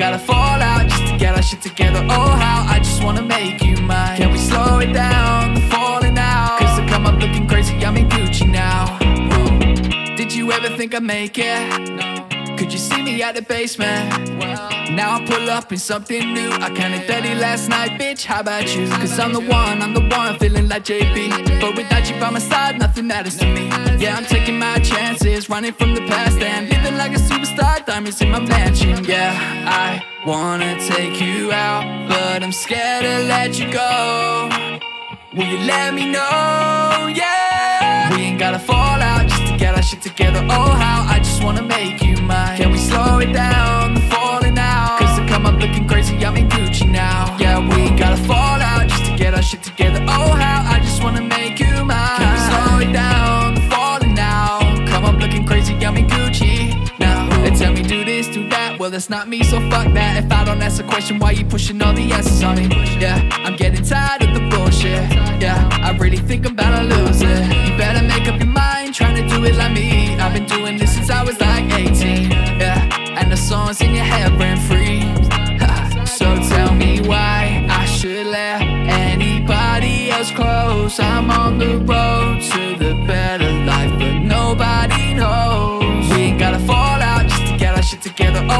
gotta fall out just to get our shit together. Oh how I just wanna make you mine. Can we slow it down, the falling out? Cause I come up looking crazy, I'm in Gucci now. Did you ever think I'd make it? Could you see me at the basement? Now I pull up in something new. I counted 30 last night, bitch, how about you? Cause I'm the one, feeling like JB. But without you by my side, nothing matters to me. Yeah, I'm taking my chances, running from the past and living like a superstar, diamonds in my mansion. Yeah, I wanna take you out, but I'm scared to let you go. Will you let me know? Yeah, we ain't gotta fall out just to get our shit together. Oh how I just wanna make you mine. Can we slow it down, the falling out? Cause I come up looking crazy, I'm in Gucci now. Yeah, we ain't gotta fall out just to get our shit together. Oh how I just wanna make you mine. Can we slow it down, the falling out? Come up looking crazy, I'm in Gucci now. They tell me do this, do that, well that's not me, so fuck that. If I don't ask a question, why you pushing all the answers on me? Yeah, I'm getting tired of the bullshit. Yeah, I really think I'm about to lose it. You better make up your mind, trying to do it like me. I've been doing this since I was like 18. Yeah, and the songs in your head ran free. So tell me why I should let anybody else close. I'm on the road to the better life, but nobody knows. We ain't gotta fall out just to get our shit together.